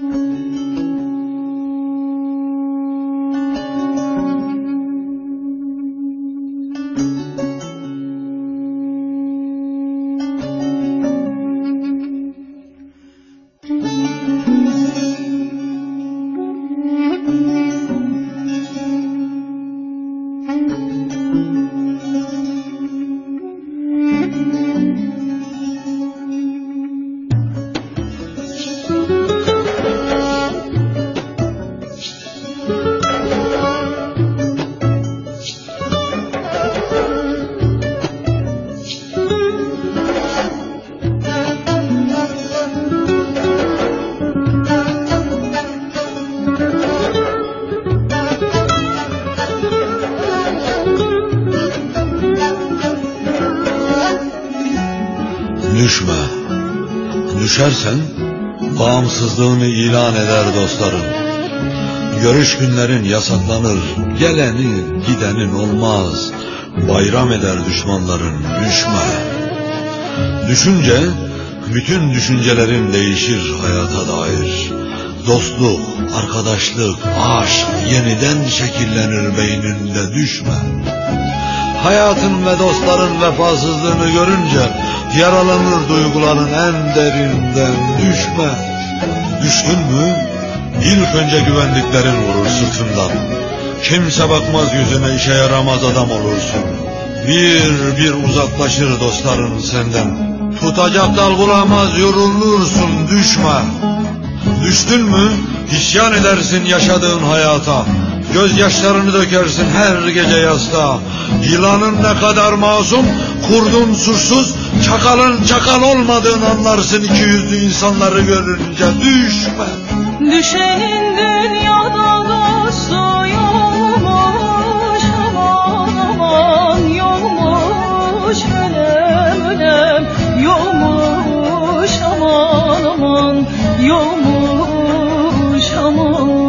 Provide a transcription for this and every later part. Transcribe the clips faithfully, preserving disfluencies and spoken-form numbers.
Düşme, düşersen bağımsızlığını ilan eder dostların. Görüş günlerin yasaklanır, gelenin gidenin olmaz. Bayram eder düşmanların, düşme. Düşünce, bütün düşüncelerin değişir hayata dair. Dostluk, arkadaşlık, aşk yeniden şekillenir beyninde, düşme. Hayatın ve dostların vefasızlığını görünce yaralanır duyguların en derinden, düşme. Düştün mü ilk önce güvendiklerin vurur sırtından. Kimse bakmaz yüzüne, işe yaramaz adam olursun. Bir bir uzaklaşır dostların senden. Tutacak dal bulamaz yorulursun, düşme. Düştün mü isyan edersin yaşadığın hayata. Gözyaşlarını dökersin her gece yastığa. Yılanın ne kadar masum, kurdun suçsuz, çakalın çakal olmadığını anlarsın iki yüzlü insanları görünce, düşme. Düşenin dünyada dostu yokmuş, aman aman yokmuş, ölem ölem yokmuş, aman aman yokmuş, aman.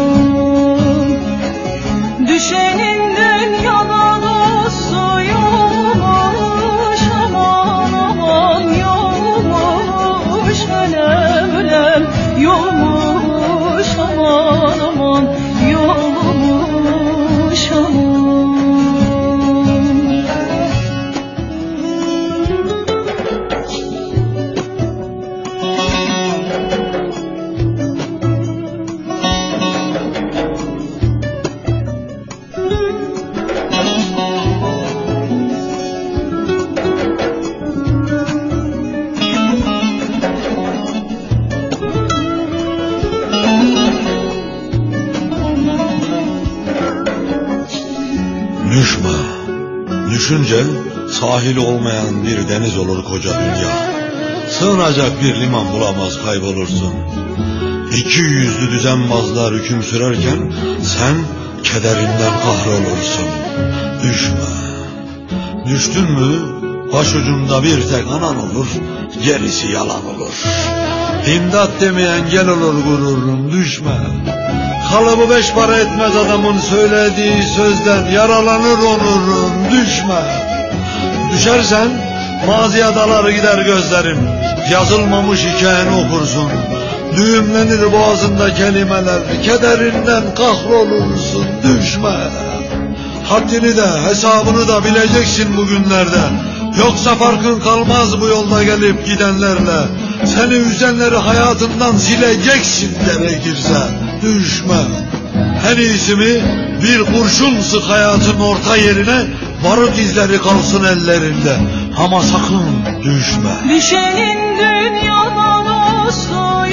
Düşenin dünyada dostu yokmuş, aman aman yokmuş, ölem ölem yokmuş, aman aman yokmuş, aman. Düşme. Düşünce sahili olmayan bir deniz olur koca dünya. Sığınacak bir liman bulamaz, kaybolursun. İki yüzlü düzenbazlar hüküm sürerken sen kederinden kahrolursun. Düşme. Düştün mü başucunda bir tek anan olur, gerisi yalan olur. İmdat demeyen gel olur gururun, düşme. Kalıbı beş para etmez adamın söylediği sözden, yaralanır onurun, düşme. Düşersen maziye dalar gider gözlerim, yazılmamış hikayeni okursun. Düğümlenir boğazında kelimeler, kederinden kahrolursun, düşme. Haddini de hesabını da bileceksin bugünlerde. Yoksa farkın kalmaz bu yolda gelip gidenlerle. Seni üzenleri hayatından sileceksin gerekirse, düşme. En iyisi mi bir kurşun sık hayatın orta yerine, barut izleri kalsın ellerinde. Ama sakın düşme. Düşenin dünyada dostu